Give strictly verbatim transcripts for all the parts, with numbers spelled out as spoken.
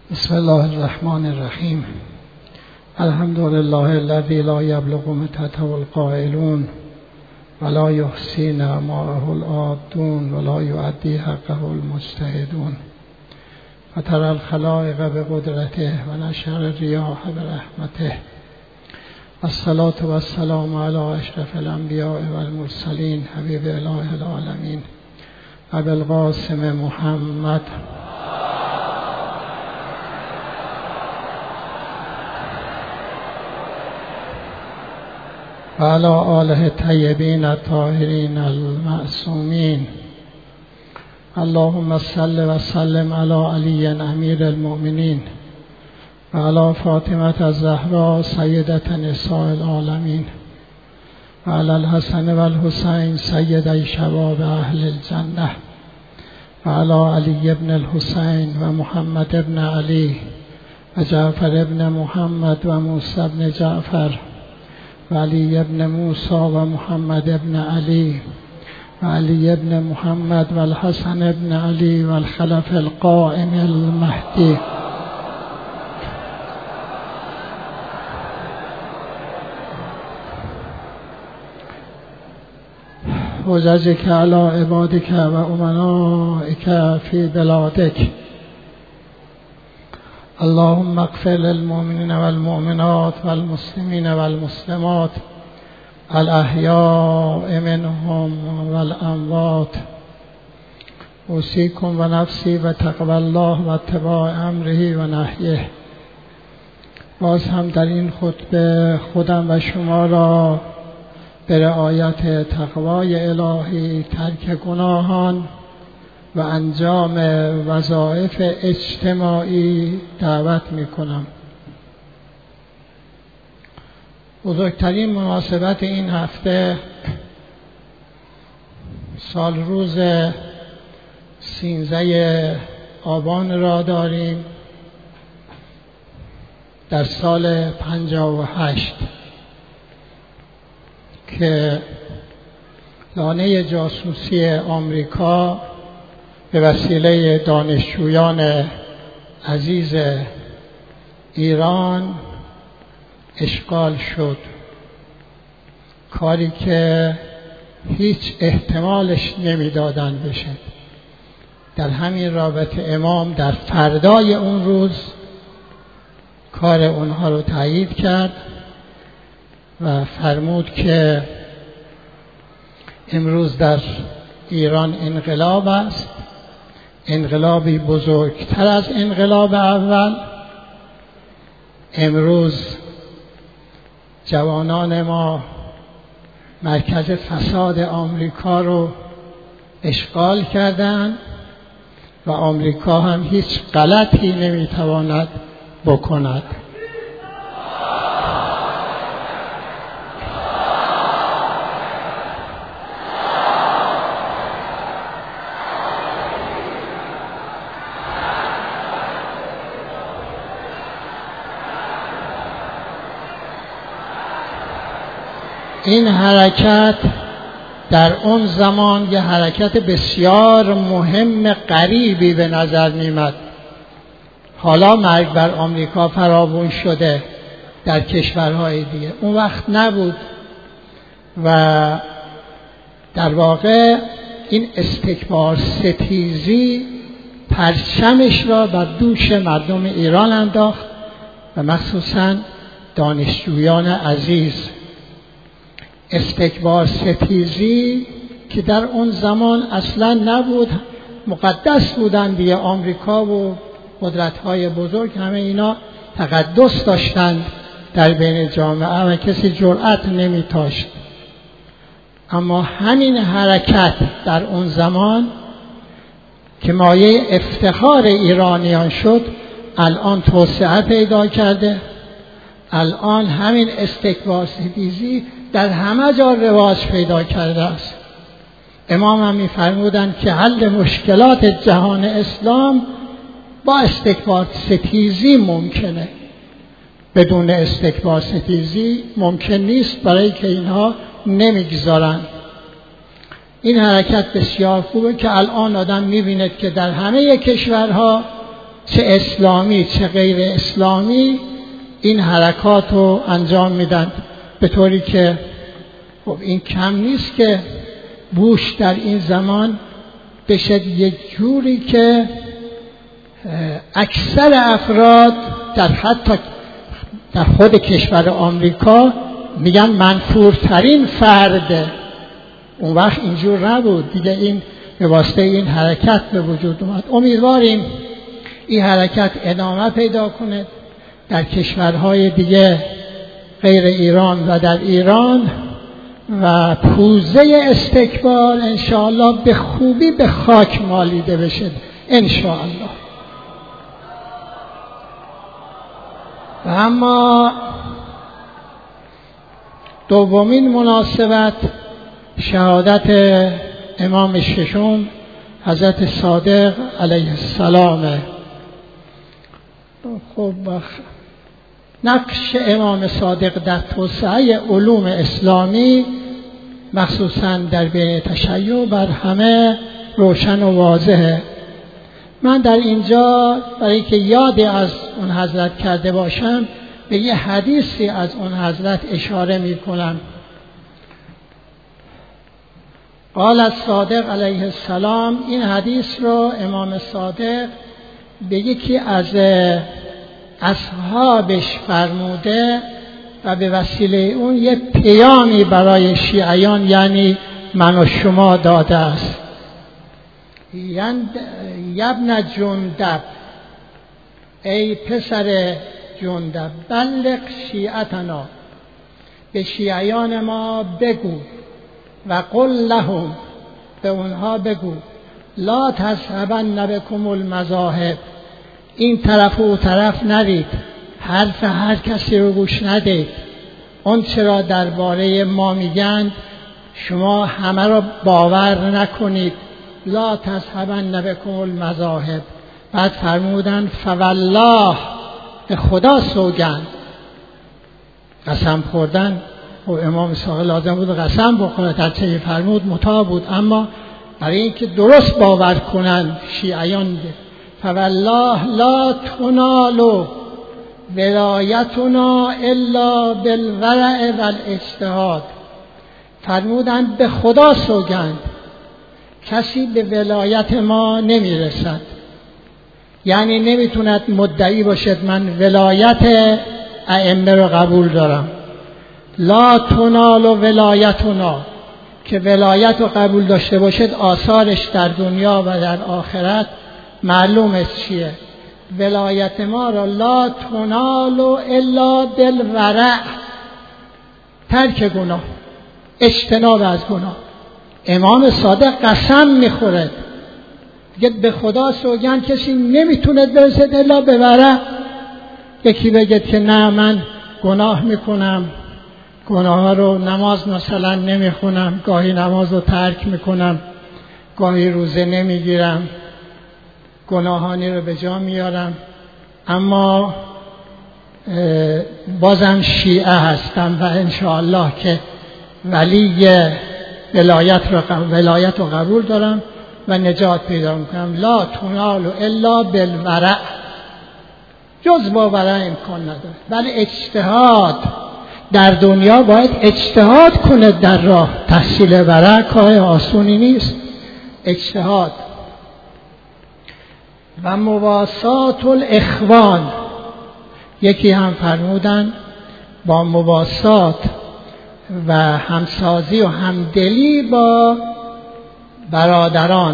بسم الله الرحمن الرحیم. الحمد لله الذی لا یبلغ متته القائلون ولا یحصی نعماءه العادون ولا یؤدی حقه المجتهدون فترى الخلائق بقدرته ونشر الریاح برحمته. الصلاة والسلام علی اشرف الانبیاء والمرسلین حبیب اله العالمین ابی القاسم محمد و علی آله الطیبین الطاهرین المعصومین. اللهم صل و سلم علی علی امیر المؤمنین و علی فاطمه الزهراء سیدة نساء العالمین و علی الحسن و الحسین سیدی شباب اهل الجنه و علی علی ابن الحسین و محمد ابن علی و جعفر ابن محمد و موسی ابن جعفر و علی ابن موسی و محمد ابن علی و علی ابن محمد و الحسن ابن علی و الخلف القائم المهدی. حججک علی عبادک و امنائک فی بلادک. اللهم اغفر للمؤمنین والمؤمنات والمسلمین والمسلمات الاحیاء منهم والاموات. اوصیکم و نفسی و تقوی الله و اتباع امره و نهیه. باز هم در این خطبه خودم و شما را به رعایت تقوای الهی، ترک گناهان و انجام وظایف اجتماعی دعوت می کنم. بزرگترین مناسبت این هفته سال روز سیزده آبان را داریم در سال پنجاه و هشت که لانه جاسوسی آمریکا به وسیله دانشجویان عزیز ایران اشغال شد، کاری که هیچ احتمالش نمیدادن بشه. در همین رابطه امام در فردای اون روز کار اونها رو تایید کرد و فرمود که امروز در ایران انقلاب است، انقلابی بزرگتر از انقلاب اول. امروز جوانان ما مرکز فساد آمریکا رو اشغال کردند و آمریکا هم هیچ غلطی نمیتواند بکند. این حرکت در اون زمان یه حرکت بسیار مهم غریبی به نظر می‌آمد. حالا مرگ بر آمریکا فراوان شده در کشورهای دیگه، اون وقت نبود و در واقع این استکبار ستیزی پرچمش را بر دوش مردم ایران انداخت و مخصوصاً دانشجویان عزیز. استکبار ستیزی که در اون زمان اصلا نبود، مقدس بودن دیگه. آمریکا و قدرت‌های بزرگ همه اینا تقدس داشتند در بین جامعه و کسی جرأت نمی‌داشت. اما همین حرکت در اون زمان که مایه افتخار ایرانیان شد الان توسعه پیدا کرده. الان همین استکبار ستیزی در همه جا رواج پیدا کرده است. امام هم می‌فرمودند که حل مشکلات جهان اسلام با استکبار ستیزی ممکنه، بدون استکبار ستیزی ممکن نیست، برای که اینها نمیگذارن. این حرکت بسیار خوبه که الان آدم می‌بیند که در همه کشورها چه اسلامی چه غیر اسلامی این حرکات رو انجام میدن، به طوری که خب این کم نیست که بوش در این زمان بشه یک جوری که اکثر افراد در حتی در خود کشور آمریکا میگن منفورترین فرده. اون وقت اینجور نبود دیگه، این به واسطه این حرکت به وجود اومد. امیدواریم این حرکت ادامه پیدا کنه در کشورهای دیگه غیر ایران و در ایران، و پوزه استکبار انشاءالله به خوبی به خاک مالیده بشه انشاءالله. و اما دومین مناسبت شهادت امام ششم حضرت صادق علیه السلام. خب نقش امام صادق در توسعه علوم اسلامی مخصوصاً در بین تشیع بر همه روشن و واضحه. من در اینجا برای اینکه یادی از اون حضرت کرده باشم به یه حدیثی از اون حضرت اشاره می کنم. قال الصادق علیه السلام، این حدیث رو امام صادق به یکی از اصحابش فرموده و به وسیله اون یه پیامی برای شیعیان یعنی من و شما داده است. یبن جندب، ای پسر جندب، بلغ شیعتنا، به شیعیان ما بگو، و قل لهم، به اونها بگو، لا تذهبن بکم المذاهب، این طرف و اون طرف نرید، حرف هر کسی رو گوش ندید، اون چرا درباره ما میگن شما همه رو باور نکنید، لا تذهبن بکم المذاهب. بعد فرمودن فوالله، به خدا سوگند. قسم خوردن و امام صادق لازم بود قسم بخوره، در چه فرمود مطاع بود، اما برای اینکه درست باور کنن شیعیان فوالله لا تنال ولایتنا الا بالورع والاجتهاد، فرمودن به خدا سوگند کسی به ولایت ما نمیرسد، یعنی نمیتوند مدعی باشد من ولایت ائمه رو قبول دارم. لا تنال ولایتنا، که ولایت رو قبول داشته باشد آثارش در دنیا و در آخرت معلوم است چیه. ولایت ما را لا تنال الا بالورع، ترک گناه، اجتناب از گناه. امام صادق قسم میخورد دیگه به خدا سوگند کسی نمیتونه برسد الا به ورع. یکی بگه که نه من گناه میکنم، گناه رو نماز مثلا نمیخونم، گاهی نماز رو ترک میکنم، گاهی روزه نمیگیرم، گناهانی رو به جا میارم، اما بازم شیعه هستم و انشاءالله که ولی ولایت رو ولایت رو قبول دارم و نجات پیدا میکنم. لا تنال الا بالورع، جز با ورع امکان نداره. ولی اجتهاد در دنیا باید اجتهاد کنه در راه تحصیل ورع، کار آسونی نیست. اجتهاد و مواسات الاخوان، یکی هم فرمودن با مواسات و همسازی و همدلی با برادران،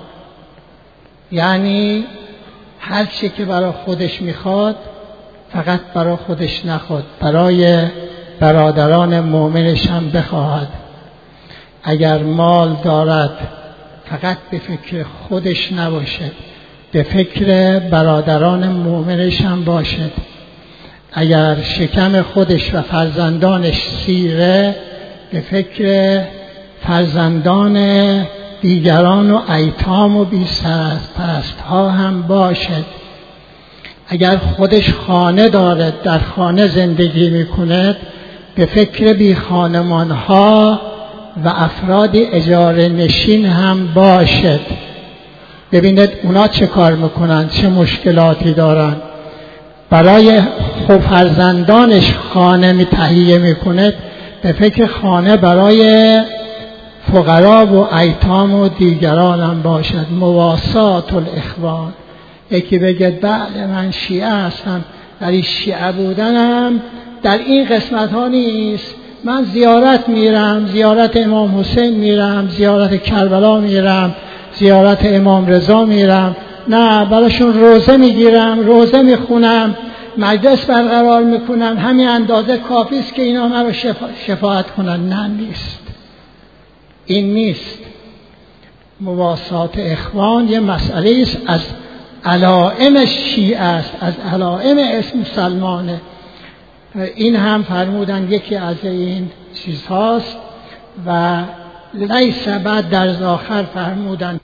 یعنی هر چی که برای خودش میخواد فقط برای خودش نخواد، برای برادران مؤمنش هم بخواهد. اگر مال دارد فقط به فکر خودش نباشد، به فکر برادران مؤمنش هم باشد. اگر شکم خودش و فرزندانش سیره، به فکر فرزندان دیگران و ایتام و بی سرپرست ها هم باشد. اگر خودش خانه دارد، در خانه زندگی میکند، به فکر بی خانمان ها و افراد اجاره نشین هم باشد. ببینید اونا چه کار میکنن، چه مشکلاتی دارن. برای فرزندانش خانه می تهیه میکنه، به فکر خانه برای فقرا و ایتام و دیگران هم باشد. مواسات الاخوان. یکی بگه بله من شیعه هستم، ولی شیعه بودنم در این قسمت ها نیست. من زیارت میرم، زیارت امام حسین میرم، زیارت کربلا میرم، زیارت امام رضا میرم، نه براشون روزه میگیرم، روزه میخونم، مجلس برقرار میکنم، همین اندازه کافی است که اینا من رو شفا... شفاعت کنن. نه نیست، این نیست. مواسات اخوان یه مسئله است از علائم شیعه است، از علائم اسم مسلمانه. این هم فرمودن یکی از این چیزهاست. و لیس بعد در آخر فرمودن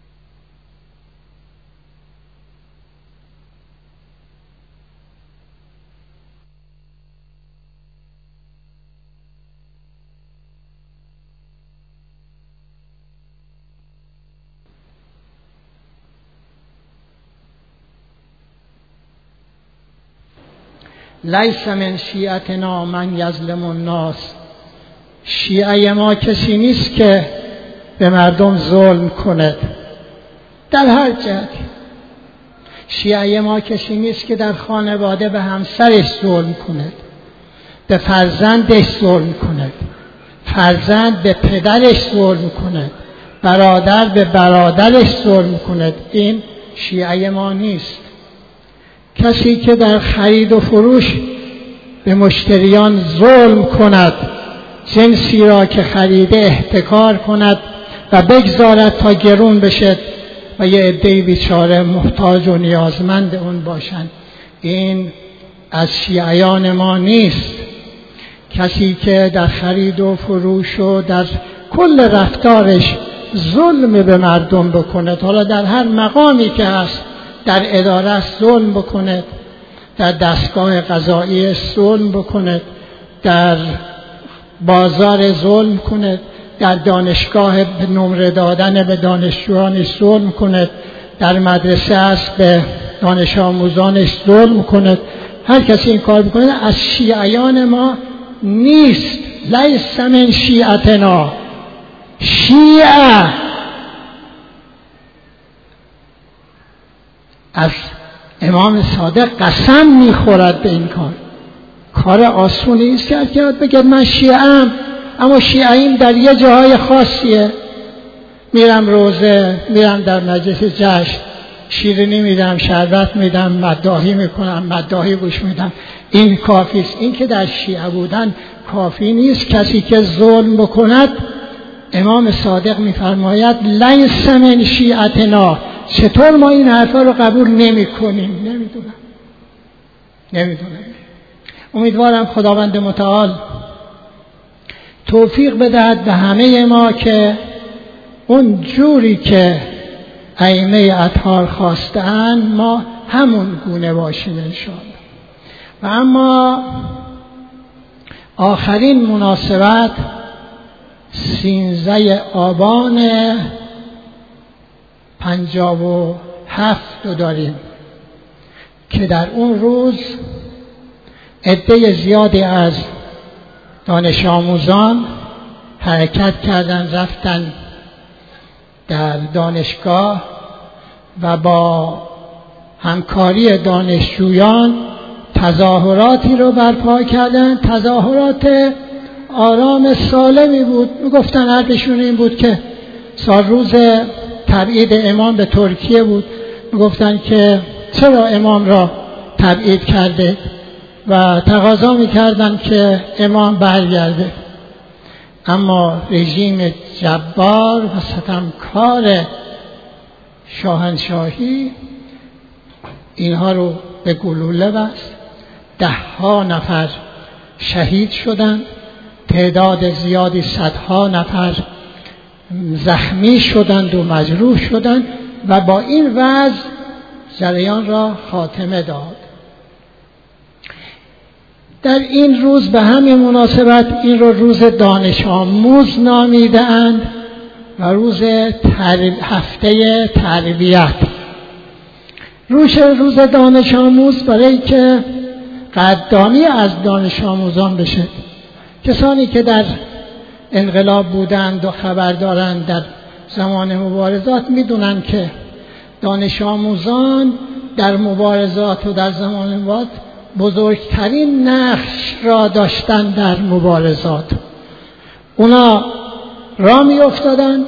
لیس من شیعتنا من یظلم الناس. شیعه ما کسی نیست که به مردم ظلم کند در هر جهتی. شیعه ما کسی نیست که در خانواده به همسرش ظلم کند، به فرزندش ظلم کند، فرزند به پدرش ظلم کند، برادر به برادرش ظلم کند. این شیعه ما نیست. کسی که در خرید و فروش به مشتریان ظلم کند، جنسی را که خریده احتکار کند و بگذارد تا گرون بشد و یه عده بیچاره محتاج و نیازمند اون باشند، این از شیعیان ما نیست. کسی که در خرید و فروش و در کل رفتارش ظلم به مردم بکند، حالا در هر مقامی که هست، در اداره ظلم بکند، در دستگاه قضایی ظلم بکند، در بازار ظلم کند، در دانشگاه به نمره دادن به دانشجویان ظلم کند، در مدرسه است به دانش آموزانش ظلم کند. هر کسی این کار بکنه از شیعیان ما نیست. لیس من شیعتنا. شیعه از امام صادق قسم میخورد به این کار. کار آسونی است که کرد بگه من شیعه‌ام، اما شیعه‌ایم در یه جاهای خاصیه. میرم روزه، میرم در مجلس جشن، شیرینی میدم، شربت میدم، مداحی میکنم، مداحی گوش میدم. این کافی است. این که در شیعه بودن کافی نیست. کسی که ظلم بکند، امام صادق میفرماید لیس من شیعتنا. چطور ما این حرفا رو قبول نمی کنیم؟ نمیدونم نمیدونم امیدوارم خداوند متعال توفیق بدهد به همه ما که اون جوری که ائمه اطهار خواستند ما همون گونه باشیم انشاءالله. و اما آخرین مناسبت سینزده آبان پنجاب و هفت رو داریم که در اون روز عده زیادی از دانش آموزان حرکت کردن، رفتن در دانشگاه و با همکاری دانشجویان تظاهراتی رو برپا کردن. تظاهرات آرام سالمی بود. میگفتن حرفشون این بود که سال روز تبعید امام به ترکیه بود. میگفتن که چرا امام را تبعید کرده و تقاضا میکردن که امام برگرده. اما رژیم جبار و ستمکار شاهنشاهی اینها رو به گلوله بست. ده ها نفر شهید شدند، تعداد زیادی صدها نفر زخمی شدند و مجروح شدند و با این وضع جریان را خاتمه داد. در این روز به همین مناسبت این رو روز دانش آموز نامیده‌اند و روز تر... هفته تربیت. روز روز دانش آموز برای که قدردانی از دانش آموزان بشه. کسانی که در انقلاب بودند و خبر دارند در زمان مبارزات میدونن که دانش آموزان در مبارزات و در زمان مبارزات بزرگترین نقش را داشتن در مبارزات. اونا را می افتادن،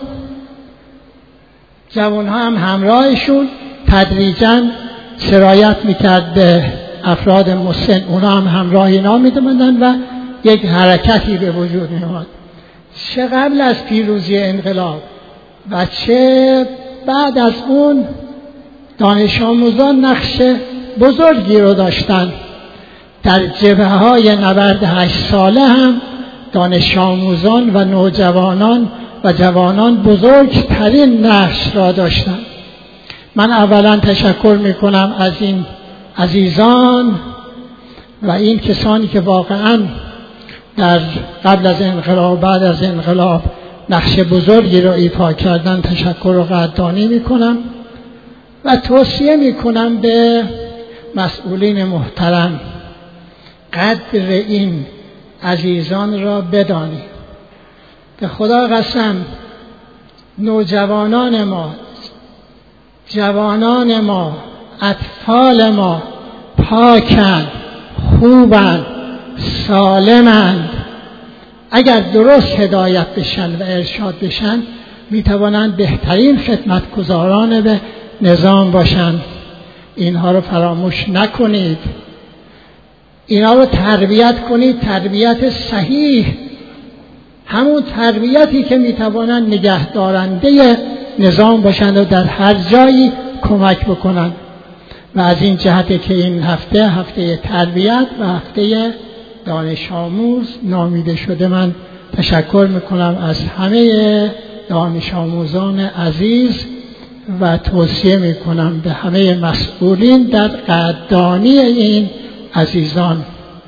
جوانها هم همراهشون، تدریجاً سرایت میکرد به افراد مسن، اونا هم همراه اینا میدوندن و یک حرکتی به وجود میاد. چه قبل از پیروزی انقلاب و چه بعد از اون دانش آموزان نقش بزرگی رو داشتن. در جبهه‌های نبرد هشت ساله هم دانش آموزان و نوجوانان و جوانان بزرگترین نقش را داشتند. من اولا تشکر میکنم از این عزیزان و این کسانی که واقعا در قبل از انقلاب بعد از انقلاب نقش بزرگی را ایفا کردن. تشکر و قدردانی میکنم و توصیه میکنم به مسئولین محترم قدر این عزیزان را بدانید. به خدا قسم نوجوانان ما، جوانان ما، اطفال ما پاکند، خوبند، سالمند. اگر درست هدایت بشن و ارشاد بشن میتوانند بهترین خدمتگزاران به نظام باشند. اینها رو فراموش نکنید، اینا رو تربیت کنید، تربیت صحیح، همون تربیتی که میتوانند نگهدارنده نظام باشند و در هر جایی کمک بکنند. و از این جهت که این هفته هفته تربیت و هفته دانش آموز نامیده شده، من تشکر میکنم از همه دانش آموزان عزیز و توصیه میکنم به همه مسئولین در قدردانی این عزیزان.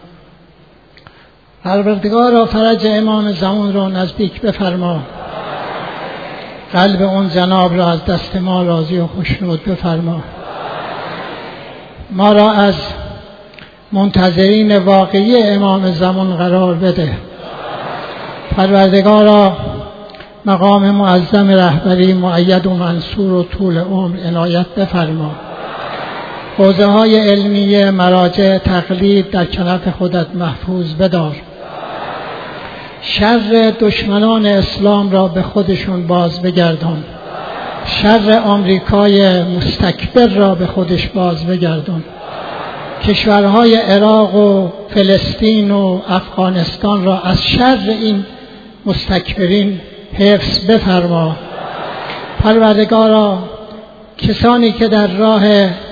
پروردگارا فرج امام زمان را نزدیک بفرما، قلب اون جناب را از دست ما راضی و خوشنود بفرما. ما را از منتظرین واقعی امام زمان قرار بده. پروردگارا مقام معظم رهبری مؤید و منصور و طول عمر عنایت بفرما. حوزه های علمیه مراجع تقلید در کنف خودت محفوظ بدار. شر دشمنان اسلام را به خودشون باز بگردان. شر آمریکای مستکبر را به خودش باز بگردان. کشورهای عراق و فلسطین و افغانستان را از شر این مستکبرین حفظ بفرما. پروردگارا کسانی که در راه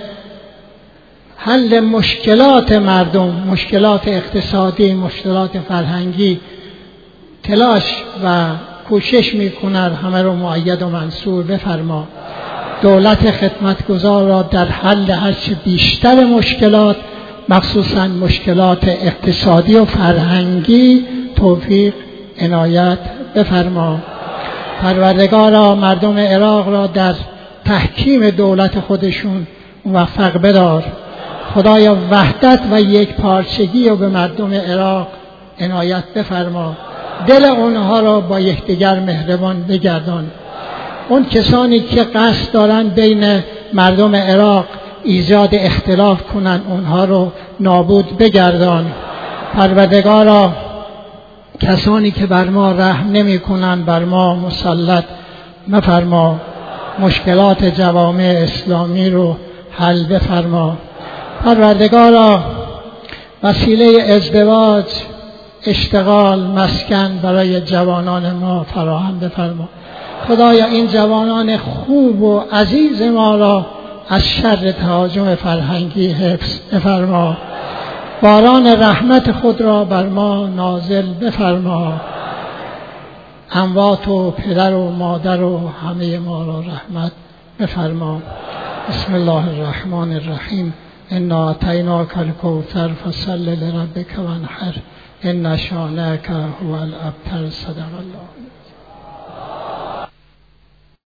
حل مشکلات مردم، مشکلات اقتصادی، مشکلات فرهنگی تلاش و کوشش میکنند، همه رو مؤید و منصور بفرما. دولت خدمتگزار را در حل هرچه بیشتر مشکلات، مخصوصا مشکلات اقتصادی و فرهنگی، توفیق عنایت بفرما. پروردگارا مردم عراق را در تحکیم دولت خودشون موفق بدار. خدایا وحدت و یک پارچگی رو به مردم عراق عنایت بفرما. دل اونها را با یکدیگر مهربان بگردان. اون کسانی که قصد دارن بین مردم عراق ایجاد اختلاف کنن، اونها رو نابود بگردان. پروردگارا کسانی که بر ما رحم نمی کنن بر ما مسلط مفرما. مشکلات جوامع اسلامی رو حل بفرما. پروردگارا وسیله ازدواج، اشتغال، مسکن برای جوانان ما فراهم بفرما. خدایا این جوانان خوب و عزیز ما را از شر تهاجم فرهنگی حفظ بفرما. باران رحمت خود را بر ما نازل بفرما. اموات و پدر و مادر و همه ما را رحمت بفرما. بسم الله الرحمن الرحیم. انا اعطیناک الکوثر فصل لربک وانحر ان شانئک هو الابتر. صدق الله.